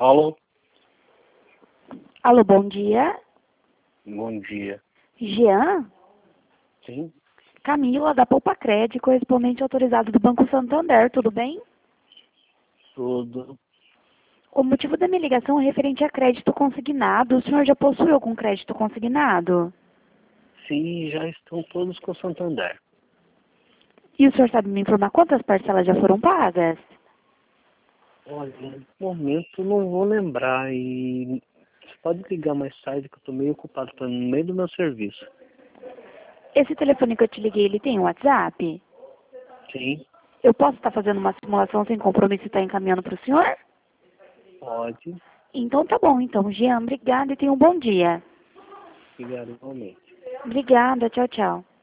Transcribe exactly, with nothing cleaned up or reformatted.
Alô? Alô, bom dia. Bom dia. Jean? Sim? Camila, da Poupa Crédito, correspondente autorizado do Banco Santander, tudo bem? Tudo. O motivo da minha ligação é referente a crédito consignado. O senhor já possui algum crédito consignado? Sim, já estão todos com o Santander. E o senhor sabe me informar quantas parcelas já foram pagas? Olha, no momento não vou lembrar e você pode ligar mais tarde que eu estou meio ocupado, estou no meio do meu serviço. Esse telefone que eu te liguei, ele tem um WhatsApp? Sim, Eu posso estar fazendo uma simulação sem compromisso e estar encaminhando para o senhor? pode. Então tá bom, então. Jean, obrigada e tenha um bom dia. Obrigado igualmente. Obrigada, tchau, tchau.